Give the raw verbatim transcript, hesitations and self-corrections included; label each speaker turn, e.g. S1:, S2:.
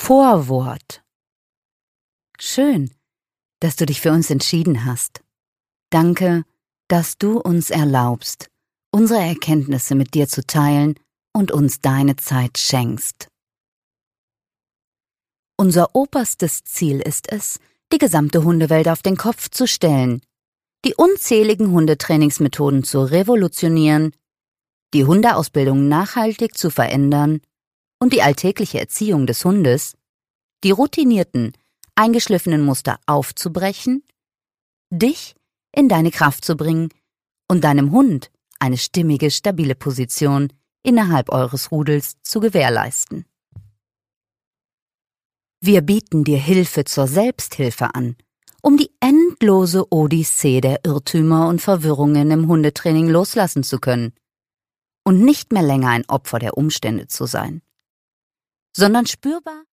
S1: Vorwort. Schön, dass du dich für uns entschieden hast. Danke, dass du uns erlaubst, unsere Erkenntnisse mit dir zu teilen und uns deine Zeit schenkst. Unser oberstes Ziel ist es, die gesamte Hundewelt auf den Kopf zu stellen, die unzähligen Hundetrainingsmethoden zu revolutionieren, die Hundeausbildung nachhaltig zu verändern und die alltägliche Erziehung des Hundes, die routinierten, eingeschliffenen Muster aufzubrechen, dich in deine Kraft zu bringen und deinem Hund eine stimmige, stabile Position innerhalb eures Rudels zu gewährleisten. Wir bieten dir Hilfe zur Selbsthilfe an, um die endlose Odyssee der Irrtümer und Verwirrungen im Hundetraining loslassen zu können und nicht mehr länger ein Opfer der Umstände zu sein, sondern spürbar